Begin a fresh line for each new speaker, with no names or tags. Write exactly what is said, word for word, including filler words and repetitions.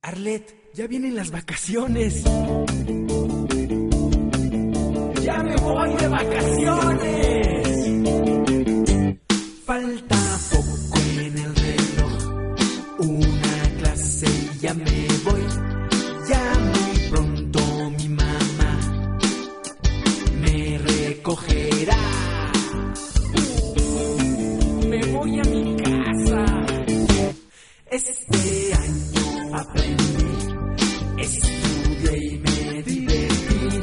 Arlet, ya vienen las vacaciones.
¡Ya me voy de vacaciones!
Falta poco en el reloj, una clase y ya me voy. Ya muy pronto mi mamá me recogerá.
Me voy a mi casa.
Este